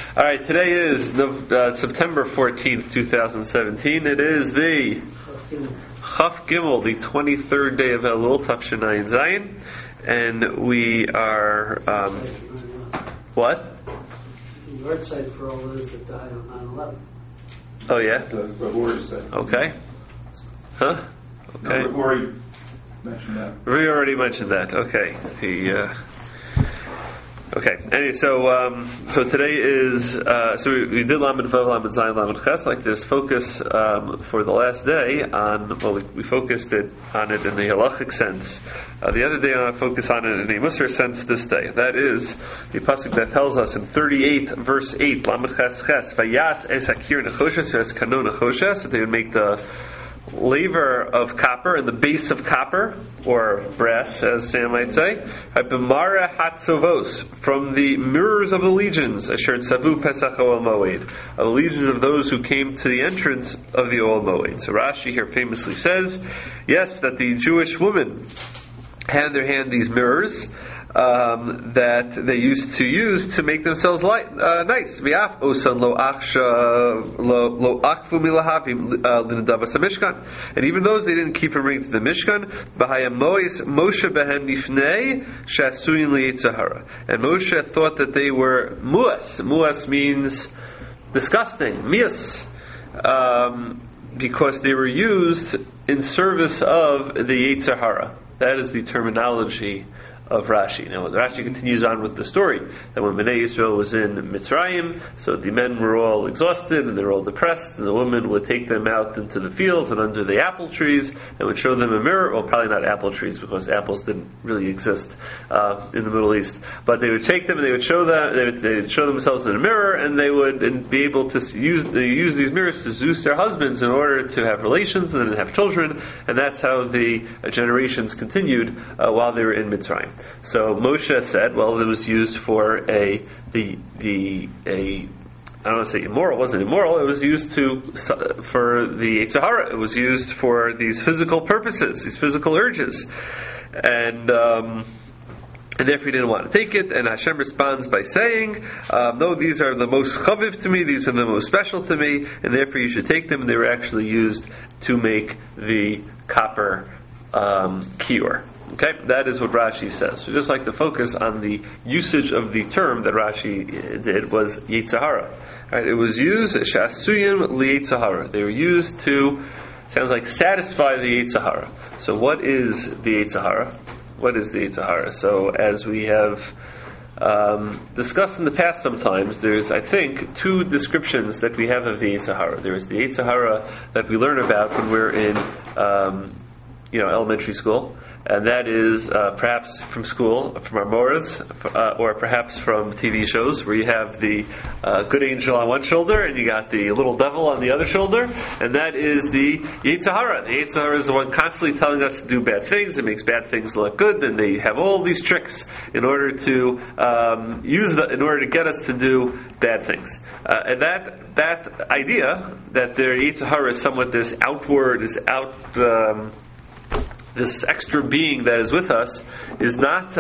All right, today is September 14th, 2017. It is the Chaf Gimel, the 23rd day of Elul, Tafshin Ayin Zayin. And we are, what? The yard site for all those that died on 9/11. Oh, yeah? The word said. Okay. Huh? Okay. No, we've already mentioned that. We already mentioned that. Okay. Okay. Anyway, so today is we did Lamed Vav, Lamed Zayin, Lamed Ches. Like this focus for the last day on we focused on it in the halachic sense. The other day I focused on it in a Musar sense. This day, that is the pasuk that tells us in 38 verse 8, Lamed Ches Ches, Vayas es Hakir Nechoshes, es Kano Nechoshes. They would make the laver of copper and the base of copper, or brass, as Sam might say, B'mara Hatzovos, from the mirrors of the legions, Asher Tzavu Pesach Oel Moed, the legions of those who came to the entrance of the Oel Moed. So Rashi here famously says, yes, that the Jewish women had in their hand these mirrors that they used to use to make themselves nice. And even those they didn't keep from bringing to the Mishkan. And Moshe thought that they were muas. Muas means disgusting, mias, because they were used in service of the Yetzer Hara. That is the terminology of Rashi. Now, Rashi continues on with the story that when Bnei Yisrael was in Mitzrayim, so the men were all exhausted and they were all depressed, and the women would take them out into the fields and under the apple trees and would show them a mirror. Well, probably not apple trees because apples didn't really exist in the Middle East. But they would take them and they would show them. They would show themselves in a mirror, and they would be able to use these mirrors to seduce their husbands in order to have relations and then have children. And that's how the generations continued while they were in Mitzrayim. So Moshe said, well, it was used for I don't want to say immoral. It wasn't immoral. It was used for the Yetzer Hara. It was used for these physical purposes, these physical urges, and therefore he didn't want to take it. And Hashem responds by saying, no, these are the most chaviv to me, these are the most special to me, and therefore you should take them. And they were actually used to make the copper kior. Okay, that is what Rashi says. So just like the focus on the usage of the term that Rashi did was Yetzer Hara. Right, it was used Shasuyim Yetzer Hara. They were used to, sounds like, satisfy the Yetzer Hara. So what is the Yetzer Hara? What is the Yetzer Hara? So as we have discussed in the past sometimes, there's, I think, two descriptions that we have of the Yetzer Hara. There is the Yetzer Hara that we learn about when we're in elementary school. And that is perhaps from school, from our moras, or perhaps from TV shows, where you have the good angel on one shoulder and you got the little devil on the other shoulder, and that is the Yetzer Hara. The Yetzer Hara is the one constantly telling us to do bad things. It makes bad things look good, and they have all these tricks in order to in order to get us to do bad things. And that idea that their Yetzer Hara is somewhat this outward, this extra being that is with us is not.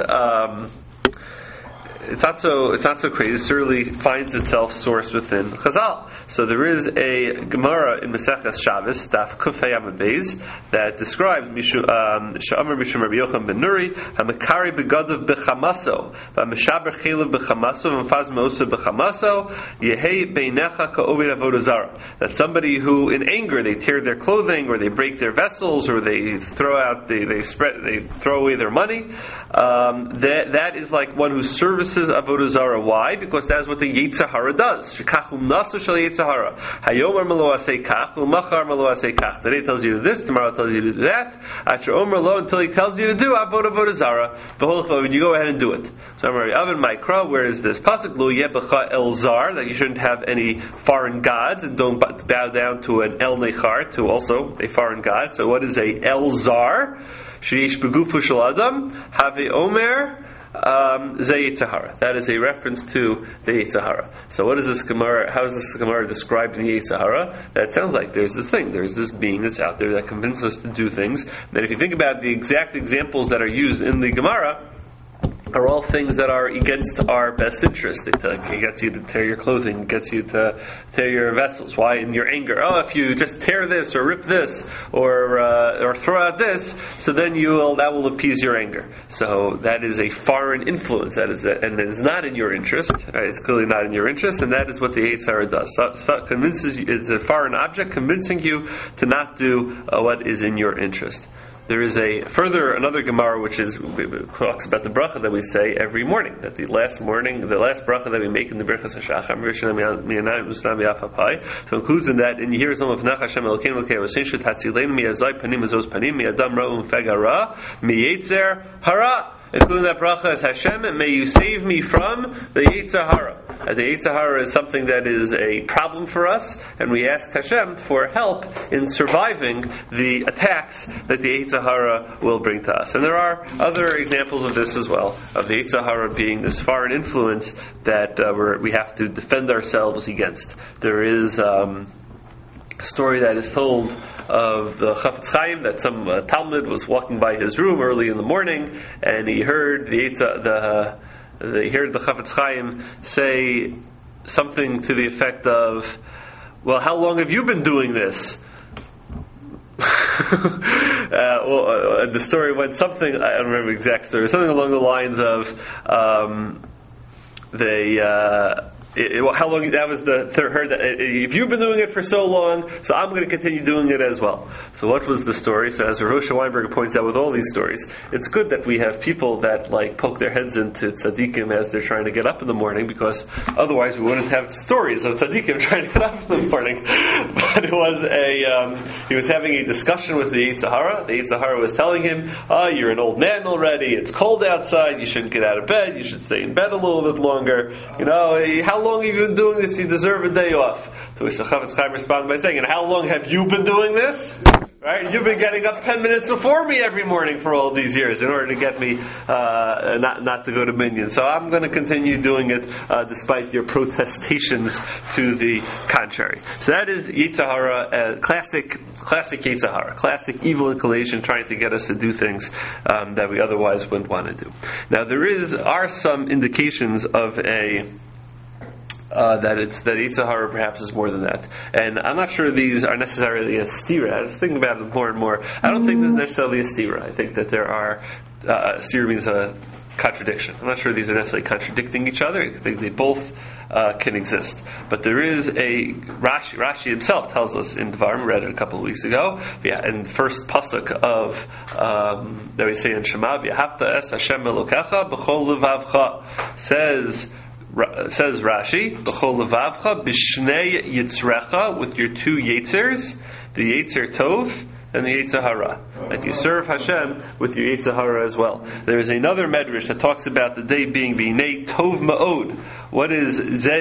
It's not so crazy. It certainly finds itself sourced within Chazal. So there is a Gemara in Maseches Shabbos, Daf Kuf Hayam Beis, that describes Sha'amar Mishum Rabbi Yochanan ben Nuri Hamakari begadav bechamaso, v'Meshaber chelav bechamaso, v'Mfaz meosa bechamaso, Yehei beinecha ka'ovid avodah zara. That somebody who, in anger, they tear their clothing, or they break their vessels, or they throw away their money. That is like one who services avodah zara. Why? Because that's what the Yetzer Hara does. Shekachum nasu shel Yetzer Hara. Hayomer malo asei kach, umachar malo asei kach. Today tells you to do this, tomorrow tells you to do that. After omer lo, until he tells you to do avodah zara. And you go ahead and do it. So I'm Rabbi Avin Mikra. Where is this pasuk? Lo yebecha el zar, that you shouldn't have any foreign gods, and don't bow down to an el nechar, to also a foreign god. So what is a el zar? Sheish begufu shel adam. Have omer. Yetzer Hara. That is a reference to the Yetzer Hara. So what is this Gemara? How is this Gemara described in the Yetzer Hara? That sounds like there's this thing, there's this being that's out there that convinces us to do things. And if you think about the exact examples that are used in the Gemara, are all things that are against our best interest. It gets you to tear your clothing, it gets you to tear your vessels. Why? In your anger. Oh, if you just tear this or rip this or throw out this, so then that will appease your anger. So that is a foreign influence. And it is not in your interest. Right? It's clearly not in your interest, and that is what the Yetzer Hara does. So convinces you, it's a foreign object convincing you to not do what is in your interest. There is another Gemara which talks about the bracha that we say every morning. That the last bracha that we make in the Birchas HaShachar, so includes in that, and you hear some of Nach Hashem Elokeinu Elokei Avosenu Shetatzilenu mi'azai panim azos panim mi'adam ra'um fegara mi'yetzer hara. Including that bracha is Hashem, may you save me from the Yetzer Hara. The Yetzer Hara is something that is a problem for us, and we ask Hashem for help in surviving the attacks that the Yetzer Hara will bring to us. And there are other examples of this as well, of the Yetzer Hara being this foreign influence that we have to defend ourselves against. There is a story that is told of the Chafetz Chaim, that some Talmud was walking by his room early in the morning, and he heard the Chafetz Chaim say something to the effect of, "Well, how long have you been doing this?" The story went something, I don't remember the exact story, something along the lines of how long? That was heard that if you've been doing it for so long, so I'm going to continue doing it as well. So what was the story? So as Rosh Weinberg points out with all these stories, it's good that we have people that poke their heads into tzaddikim as they're trying to get up in the morning, because otherwise we wouldn't have stories of tzaddikim trying to get up in the morning. But it was he was having a discussion with the Yetzer Hara. The Yetzer Hara was telling him, "You're an old man already. It's cold outside. You shouldn't get out of bed. You should stay in bed a little bit longer. How long have you been doing this? You deserve a day off." To which the Chafetz Chaim responded by saying, "And how long have you been doing this? Right? You've been getting up 10 minutes before me every morning for all these years in order to get me not to go to minyan. So I'm going to continue doing it despite your protestations to the contrary." So that is Yetzer Hara, classic Yetzer Hara, classic evil inclination trying to get us to do things that we otherwise wouldn't want to do. Now there are some indications of that Yetzer Hara perhaps is more than that. And I'm not sure these are necessarily a stira. I was thinking about it more and more. I don't think this is necessarily a stira. I think that there are, stira means a contradiction. I'm not sure these are necessarily contradicting each other. I think they both can exist. But there is a Rashi himself tells us in Dvarim, read it a couple of weeks ago, in the first pasuk of that we say in Shema, V'ahavta es Hashem Elokecha b'chol levavcha, says Rashi, b'chol levavcha b'shnei yitzrecha, with your two yitzers, the Yetzer Tov and the Yetzer Hara. That you serve Hashem with your Yetzer Hara as well. There is another medrash that talks about the day being B'hinei Tov Ma'od. What is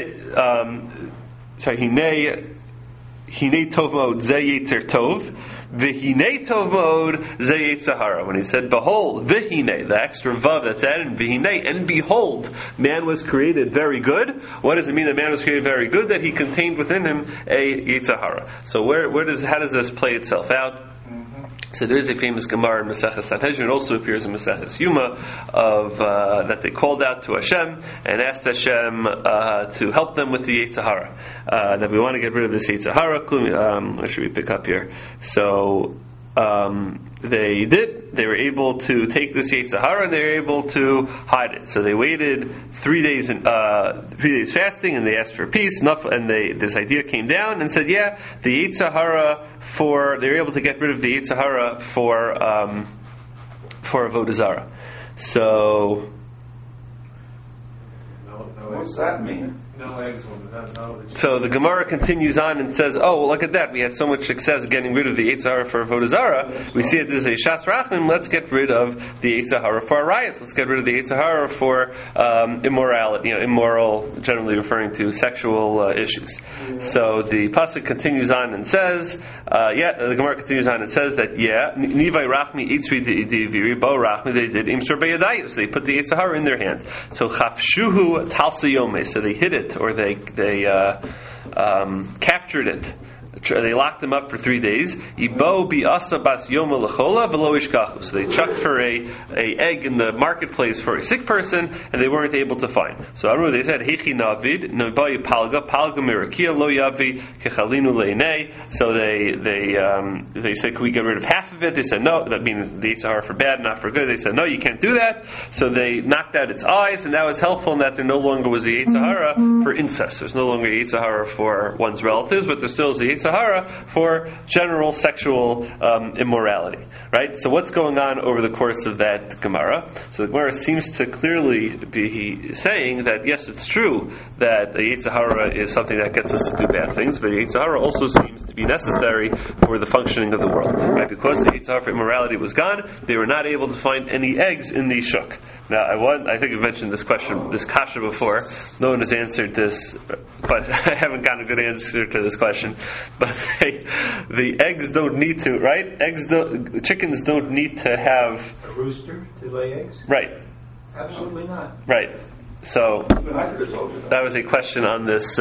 Hinei Tov Ma'od Ze Yetzer Tov, V'hinei Tov Ma'od Ze Yetzer Hara. When he said, "Behold," V'hinei, the extra vav that's added, V'hinei, and behold, man was created very good. What does it mean that man was created very good? That he contained within him a Yetzer Hara. So how does this play itself out? So there is a famous Gemara in Maseches Sanhedrin, it also appears in Maseches Yuma, of that they called out to Hashem and asked Hashem to help them with the Yetzer Hara. That we want to get rid of this Yetzer Hara. Where should we pick up here? So they did. They were able to take this Yetzer Hara and they were able to hide it. So they waited 3 days 3 days fasting, and they asked for peace. And this idea came down and said, the Yetzer Hara they were able to get rid of the Yetzer Hara for Avodah Zarah. So what's that mean? No eggs. So the Gemara continues on and says, look at that. We had so much success getting rid of the Yetzer Hara for Avodah Zarah. We see it as a Shas Rachman. Let's get rid of the Yetzer Hara for Arayos. Let's get rid of the Yetzer Hara for immorality. Immoral, generally referring to sexual issues. Yeah. So the pasuk continues on and says, the Gemara continues on and says that Nivai Rachmi Itzri Diviri Bo Rachmi, they did Imsur Beyadayus. They put the Yetzer Hara in their hand. So Chafshuhu Talsayome. So they hid it, or they captured it. They locked him up for 3 days. Ibo bi'asa bas yoma lechola v'lo ishkachu. So they chucked for a egg in the marketplace for a sick person, and they weren't able to find. So they said, Hechi navid, nabayi palga mirakia lo yavi kechalinu leinei. So they said, can we get rid of half of it? They said, no. That means the Yetzer Hara for bad, not for good. They said, no, you can't do that. So they knocked out its eyes, and that was helpful in that there no longer was a Yetzer Hara for incest. There's no longer a Yetzer Hara for one's relatives, but there still is a Yetzer Hara for general sexual immorality. Right? So what's going on over the course of that Gemara? So the Gemara seems to clearly be saying that yes, it's true that the Yetzer Hara is something that gets us to do bad things, but the Yetzer Hara also seems to be necessary for the functioning of the world. Right? Because the Yetzer Hara for immorality was gone, they were not able to find any eggs in the shuk. Now, I think I've mentioned this question, this kasha before. No one has answered this, but I haven't gotten a good answer to this question. But the eggs don't need to, right? Chickens don't need to have a rooster to lay eggs. Right. Absolutely not. Right. So that was a question on this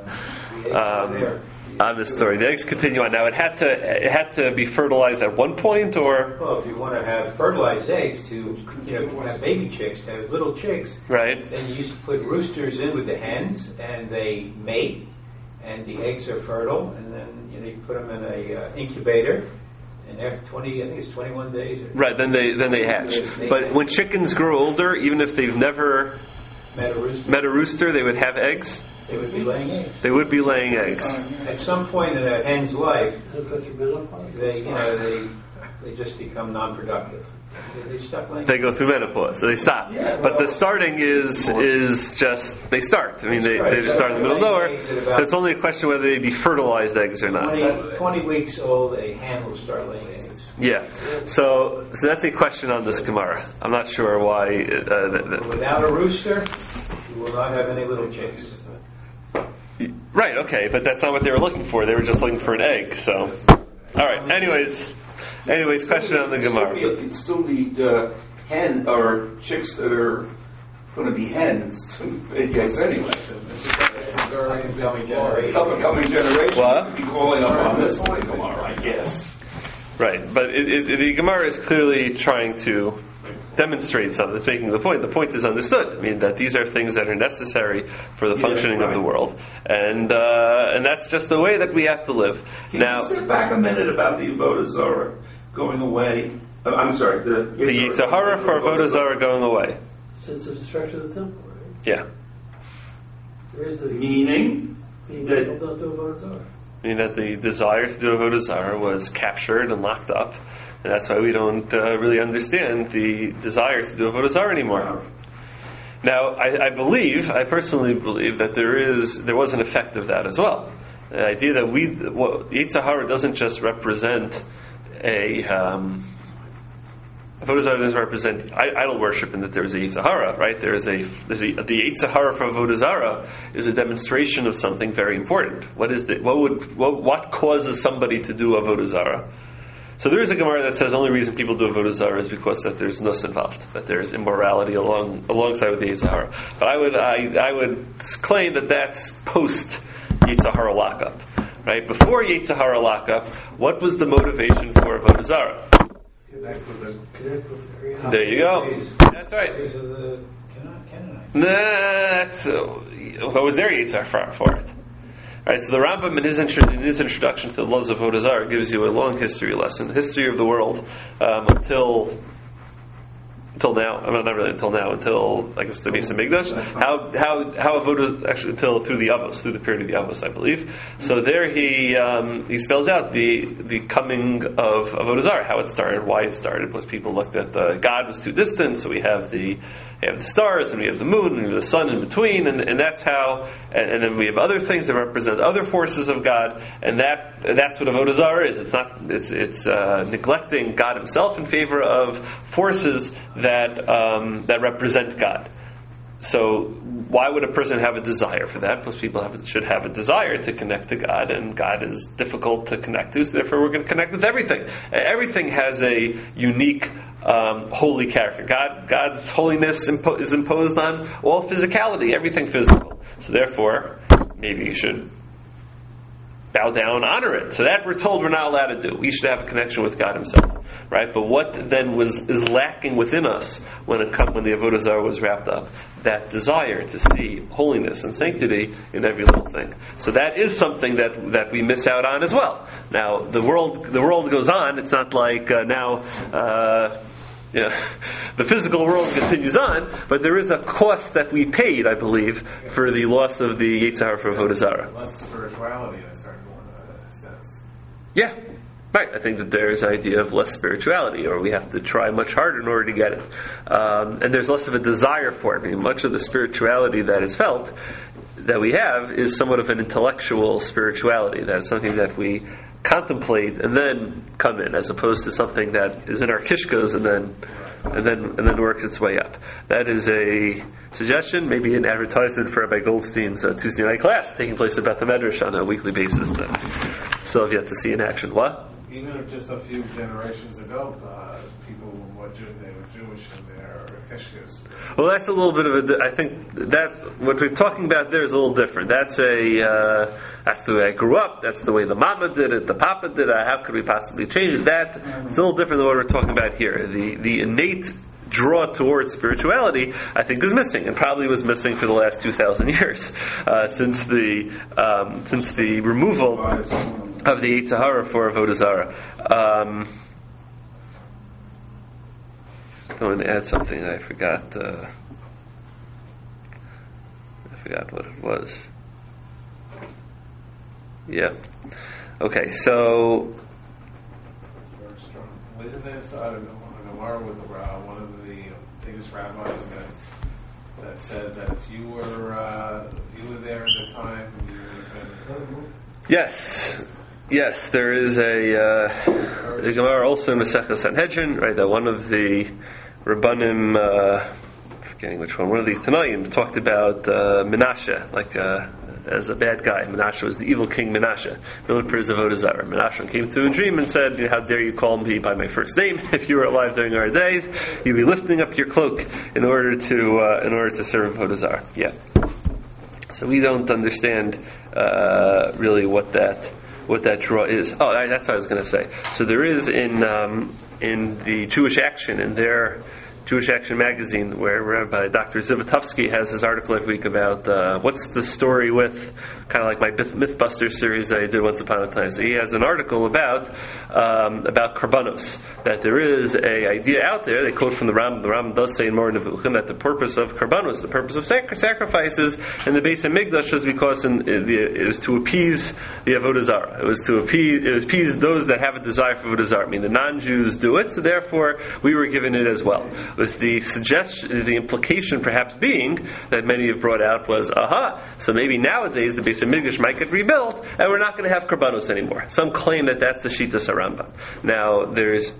story. The eggs continue on. Now it had to be fertilized at one point, or well, if you want to have fertilized eggs to have baby chicks, to have little chicks, right? Then you used to put roosters in with the hens, and they mate, and the eggs are fertile, and then you put them in a incubator. And after 21 days. Right, then they hatch. But when chickens grow older, even if they've never met a rooster, they would have eggs. They would be laying eggs. They would be laying eggs. At some point in a hen's life, they just become non-productive. They stop laying. They go through menopause, so they stop. Yeah, but the starting is just they start. I mean, they just start in the middle of nowhere. So it's only a question whether they be fertilized eggs or not. 20 weeks old, a hen will start laying eggs. Yeah. So that's a question on this Gemara. I'm not sure why. Without a rooster, you will not have any little chicks. Right. Okay, but that's not what they were looking for. They were just looking for an egg. So, all right. Anyways, question on the Gemara. You'd still need hen or chicks that are going to be hens to make eggs anyway. Coming generation. What? Be calling up on this Gemara, I guess. Right, but the Gemara is clearly trying to demonstrate something. It's making the point. The point is understood. I mean that these are things that are necessary for the functioning of the world, and that's just the way that we have to live. Can you step back a minute about the Avodah Zarah going away? I'm sorry, the Yetzer Hara for Avodah Zarah going away. Since the destruction of the temple, right? Yeah. There is the meaning that people don't do Avodah Zarah. I mean that the desire to do Avodah Zarah was captured and locked up. And that's why we don't really understand the desire to do Avodah Zarah anymore. Now, I personally believe that there was an effect of that as well. The idea that Yetzer Hara doesn't just represent Avodah Zarah doesn't represent idol worship in that there is a Yetzer Hara, right? The Yetzer Hara for Avodah Zarah is a demonstration of something very important. What causes somebody to do Avodah Zarah? So there is a Gemara that says the only reason people do Avodah Zarah is because that there's nus involved, that there's immorality alongside with the Yetzer Hara. But I would claim that that's post Yetzer Hara lockup, right? Before Yetzer Hara lockup, what was the motivation for Avodah Zarah? There you go. That's right. What was their Yetzer Hara for it? Right, so the Rambam in his introduction to the laws of Avodah Zarah gives you a long history lesson, the history of the world until now. I mean, not really until now, until I guess the Beis Hamikdash. How Avodah actually until through the Avos, through the period of the Avos, I believe. So there he spells out the coming of Avodah Zarah, how it started, why it started. Because people looked at God was too distant, so we have the stars, and we have the moon, and we have the sun in between, and that's how. And then we have other things that represent other forces of God, and that's what Avodah Zarah is. It's neglecting God Himself in favor of forces that represent God. So why would a person have a desire for that? Because people should have a desire to connect to God, and God is difficult to connect to, so therefore we're going to connect with everything. Everything has a unique holy character. God's holiness is imposed on all physicality, everything physical. So therefore, maybe you should bow down, honor it. So that we're told we're not allowed to do. We should have a connection with God Himself, right? But what then is lacking within us when the Avodah Zarah was wrapped up? That desire to see holiness and sanctity in every little thing. So that is something that we miss out on as well. Now the world goes on. It's not like the physical world continues on, but there is a cost that we paid, I believe, for the loss of the Yetzer Hara for Avodah Zarah. Less spirituality in a certain sense. Yeah, right. I think that there's an idea of less spirituality, or we have to try much harder in order to get it. And there's less of a desire for it. I mean, much of the spirituality that is felt, that we have, is somewhat of an intellectual spirituality. That is something that we contemplate and then come in, as opposed to something that is in our kishkas and then works its way up. That is a suggestion, maybe an advertisement for Rabbi Goldstein's Tuesday night class taking place at Beth Medrash on a weekly basis that still have yet to see in action. What? Even if just a few generations ago, people were Jewish and they're kishkas. Well, that's a little bit of I think that what we're talking about there is a little different. That's that's the way I grew up. That's the way the mama did it. The papa did it. How could we possibly change it? It's a little different than what we're talking about here. The innate draw towards spirituality, I think, is missing, and probably was missing for the last 2,000 years since the removal of the Yetzer Hara for Avodah Zarah. I'm going to add something. I forgot what it was. Yeah. Okay. So. Wasn't this a Gemara with one of the biggest rabbis that said that if you were there at the time, you would have been. Yes, there is a Gemara also in Masechah Sanhedrin, right? That one of the Rabbanim, forgetting which one of the Tanaim talked about Menashe, as a bad guy. Menashe was the evil king Menashe, Avodah Zarah. Menashe came to a dream and said, "How dare you call me by my first name? If you were alive during our days, you'd be lifting up your cloak in order to serve Avodah Zarah." Yeah. So we don't understand really what that draw is. Oh, that's what I was going to say. So there is in the Jewish Action, in their Jewish Action magazine, where Rabbi Dr. Zivotofsky has his article every week about what's the story with, kind of like my Mythbusters series that I did once upon a time. So he has an article about Karbanos, that there is a idea out there. They quote from the Rambam. The Rambam does say in Moreh Nevuchim that the purpose of Karbanos, the purpose of sacrifices in the Beis HaMikdash, is because it was to appease the Avodah Zarah. It was to appease those that have a desire for Avodah Zarah. I mean, the non-Jews do it, so therefore we were given it as well. With the suggestion, the implication perhaps being that many have brought out was, so maybe nowadays the Beis HaMikdash might get rebuilt, and we're not going to have Karbanos anymore. Some claim that that's the Shittas HaRambam. Now, there's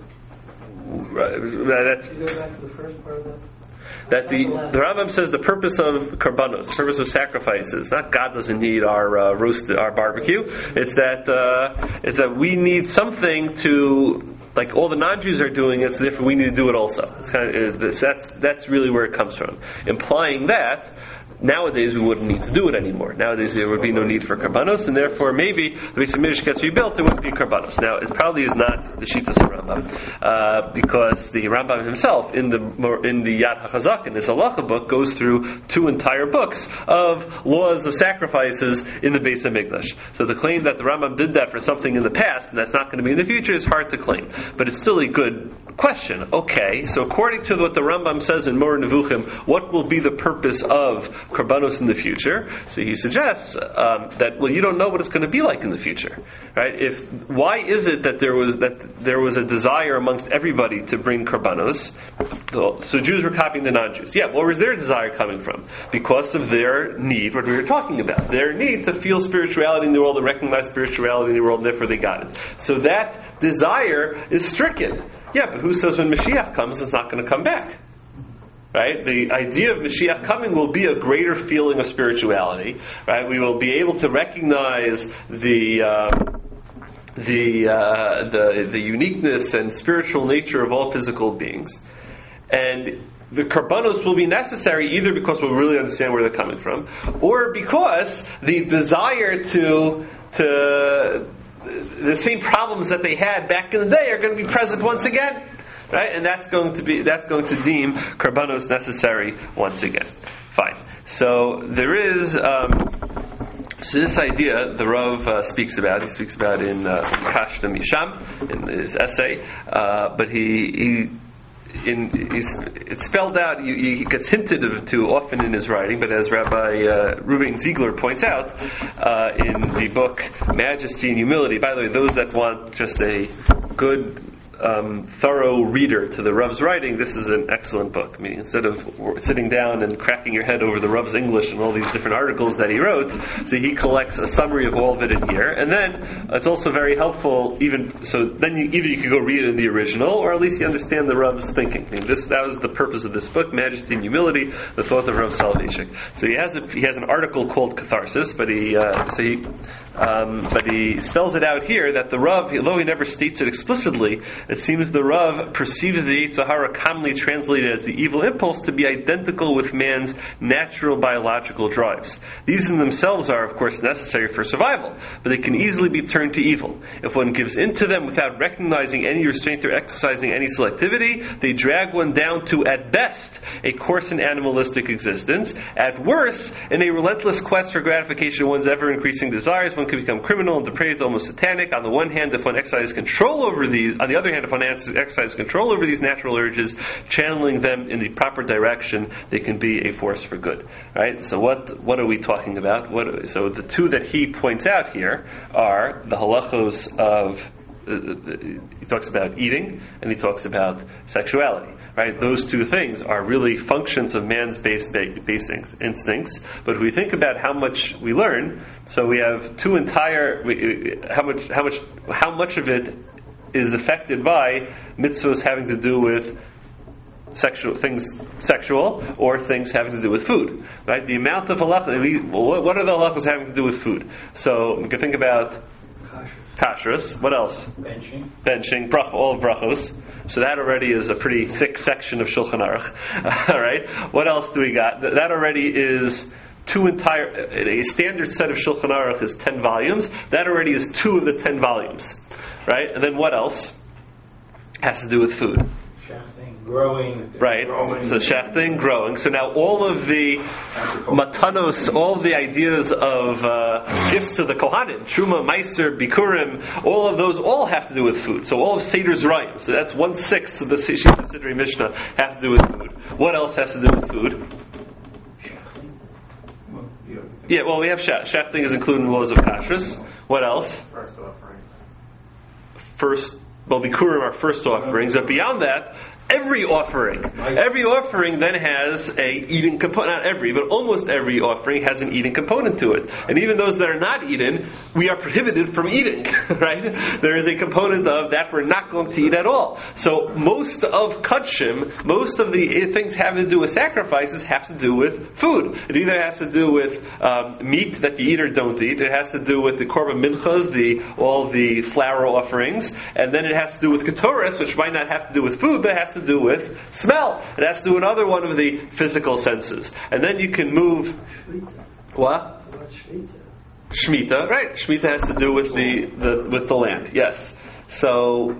that's. Can you go back to the first part of that? That the Rambam says the purpose of karbanos, the purpose of sacrifices, not God doesn't need our our barbecue. It's that we need something to, like all the non-Jews are doing it, so therefore we need to do it also. It's kind of that's really where it comes from, implying that nowadays we wouldn't need to do it anymore. Nowadays there would be no need for karbanos, and therefore maybe the Beis HaMikdash gets rebuilt, there wouldn't be karbanos. Now, it probably is not the Shittas Rambam, because the Rambam himself in the Yad HaChazak, in this halacha book, goes through 2 entire books of laws of sacrifices in the Beis HaMikdash. So to claim that the Rambam did that for something in the past and that's not going to be in the future is hard to claim, but it's still a good question. Okay, so according to what the Rambam says in Moreh Nevuchim, what will be the purpose of karbanos in the future? So he suggests that you don't know what it's going to be like in the future, right? Why is it that there was a desire amongst everybody to bring karbanos? So Jews were copying the non-Jews. Yeah, where was their desire coming from? Because of their need, what we were talking about, their need to feel spirituality in the world, to recognize spirituality in the world, and therefore they got it. So that desire is stricken. Yeah, but who says when Mashiach comes, it's not going to come back? Right? The idea of Mashiach coming will be a greater feeling of spirituality. Right? We will be able to recognize the uniqueness and spiritual nature of all physical beings, and the karbanos will be necessary either because we'll really understand where they're coming from, or because the desire to the same problems that they had back in the day are going to be present once again, right? And that's going to deem karbanos necessary once again. Fine. So there is. So this idea the Rav speaks about. He speaks about in Kashtam Yisham in his essay, but it's spelled out. He gets hinted to often in his writing, but as Rabbi Reuven Ziegler points out in the book Majesty and Humility. By the way, those that want just a good, thorough reader to the Rav's writing, this is an excellent book. I mean, instead of sitting down and cracking your head over the Rav's English and all these different articles that he wrote, so he collects a summary of all of it in here. And then it's also very helpful, even so. Then either you could go read it in the original, or at least you understand the Rav's thinking. I mean, that was the purpose of this book, Majesty and Humility, the thought of Rav Soloveitchik. So he has an article called Catharsis, but he spells it out here that the Rav, although he never states it explicitly, it seems the Rav perceives the Yetzer Hara, commonly translated as the evil impulse, to be identical with man's natural biological drives. These in themselves are, of course, necessary for survival, but they can easily be turned to evil. If one gives in to them without recognizing any restraint or exercising any selectivity, they drag one down to, at best, a coarse and animalistic existence. At worst, in a relentless quest for gratification of one's ever-increasing desires, one can become criminal and depraved, almost satanic. On the one hand, if one exercises control over these, on the other hand, if one exercises control over these natural urges, channeling them in the proper direction, they can be a force for good. Right? So what are we talking about? So the two that he points out here are the halachos of, he talks about eating and he talks about sexuality. Right? Those two things are really functions of man's base instincts. But if we think about how much we learn, so we have two entire. How much of it is affected by mitzvahs having to do with sexual, or things having to do with food. Right? The amount of halachas. What are the halachas having to do with food? So we can think about kashrus. What else? Benching. All of brachos. So that already is a pretty thick section of Shulchan Aruch. All right. What else do we got? That already is a standard set of Shulchan Aruch is 10 volumes. That already is 2 of the 10 volumes. Right? And then what else has to do with food? Shafting, growing. Right. So shafting, growing. So now all of the matanos, all of the ideas of gifts to the Kohanim, Truma, Meiser, Bikurim, all of those all have to do with food. So all of Seder Zrayim, so that's 1/6 of the Sidrei Mishnah have to do with food. What else has to do with food? Yeah, well, we have shafting is included in the laws of kashrus. What else? First offerings. Bikurim are first offerings, but beyond that, every offering then has a eating component. Not every, but almost every offering has an eating component to it. And even those that are not eaten, we are prohibited from eating. Right? There is a component of that we're not going to eat at all. So most of kudshim, most of the things having to do with sacrifices have to do with food. It either has to do with meat that you eat or don't eat. It has to do with the korban minchas, all the flour offerings, and then it has to do with ketoras, which might not have to do with food, but it has to do with smell. It has to do with another one of the physical senses. And then you can move. What? Shemitah, right? Shemitah has to do with the land. Yes. So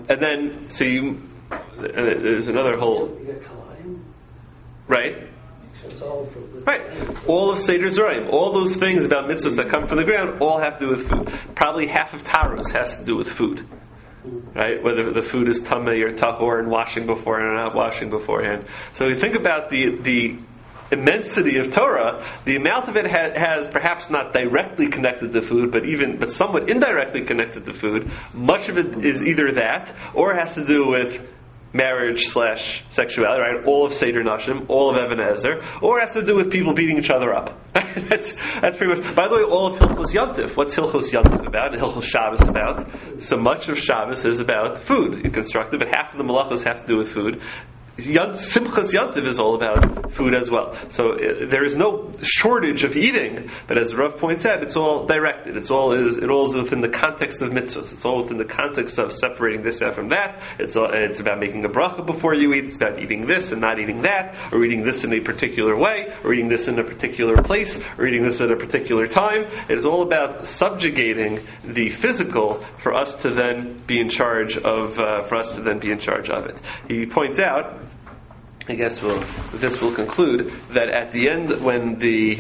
there's another whole. Right. Right. All of Seder Zrayim, all those things about mitzvahs that come from the ground, all have to do with food. Probably half of Taros has to do with food. Right? Whether the food is tamei or tahor and washing beforehand or not washing beforehand. So you think about the immensity of Torah, the amount of it has perhaps not directly connected to food, but somewhat indirectly connected to food. Much of it is either that, or it has to do with marriage/sexuality, right? All of Seder Nashim, all of Even Ezer, or it has to do with people beating each other up. That's pretty much. By the way, all of Hilchos Yontif. What's Hilchos Yontif about? And Hilchos Shabbos about? So much of Shabbos is about food. Constructive, but half of the malachos have to do with food. Simchas Yantiv is all about food as well. So there is no shortage of eating, but as Rav points out, it's all directed. It all is within the context of mitzvahs. It's all within the context of separating this out from that. It's about making a bracha before you eat. It's about eating this and not eating that, or eating this in a particular way, or eating this in a particular place, or eating this at a particular time. It is all about subjugating the physical for us to then be in charge of it. He points out, I guess this will conclude, that at the end when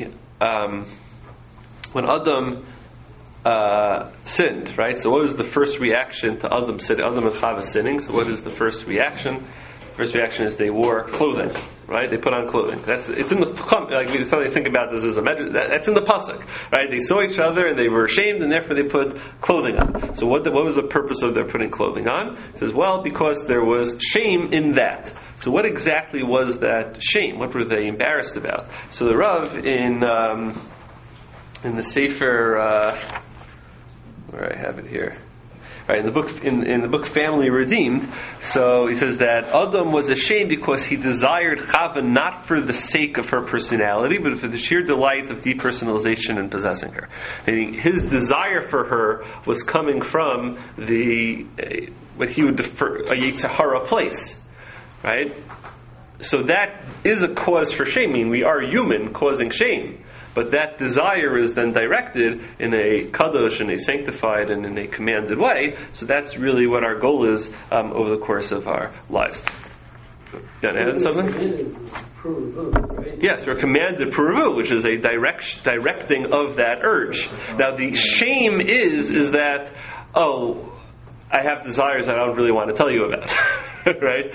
Adam sinned, right? So what was the first reaction to Adam sinning? Adam and Chava sinning. So what is the first reaction? First reaction is they wore clothing, right? They put on clothing. It's in the it's how they think about this as a measure. That's in the pasuk, right? They saw each other and they were ashamed, and therefore they put clothing on. So what was the purpose of their putting clothing on? It says, well, because there was shame in that. So what exactly was that shame? What were they embarrassed about? So the Rav in the Sefer, where I have it here. Right, in the book Family Redeemed, so he says that Adam was ashamed because he desired Chava not for the sake of her personality, but for the sheer delight of depersonalization and possessing her. And his desire for her was coming from what he would defer a Yetzer Hara place, right? So that is a cause for shame. I mean, we are human, causing shame. But that desire is then directed in a kadosh, in a sanctified and in a commanded way. So that's really what our goal is over the course of our lives. You want to add something? Yes, we're commanded puravu, which is a directing of that urge. Now the shame is that, I have desires that I don't really want to tell you about, right?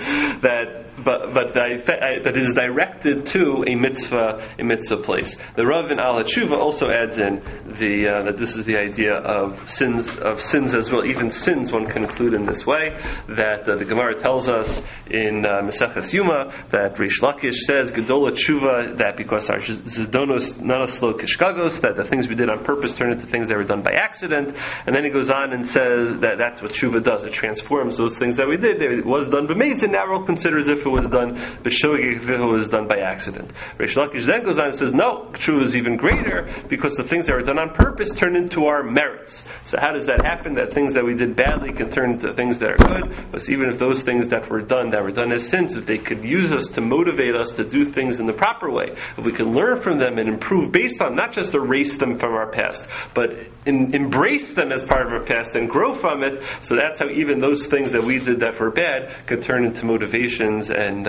That is directed to a mitzvah place. The Rav in Al HaTshuva also adds in that this is the idea of sins as well. Even sins one can include in this way. That the Gemara tells us in Maseches Yuma that Rish Lakish says Gedola Tshuva, that because our zedonos nanaslo kishkagos, that the things we did on purpose turn into things that were done by accident. And then he goes on and says that that's what Tshuva does. It transforms those things that we did. It was done b'mezid. Now we'll consider as if it was done b'shogeg, if it was done by accident. Rish Lakish then goes on and says, no, Tshuva is even greater because the things that were done on purpose turn into our merits. So how does that happen? That things that we did badly can turn into things that are good. But even if those things that were done as sins, if they could use us to motivate us to do things in the proper way, if we can learn from them and improve based on, not just erase them from our past, but embrace them as part of our past and grow from it. So that's how even those things that we did that were bad could turn into motivations and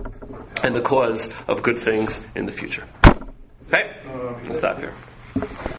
the cause of good things in the future. Okay? We'll stop here.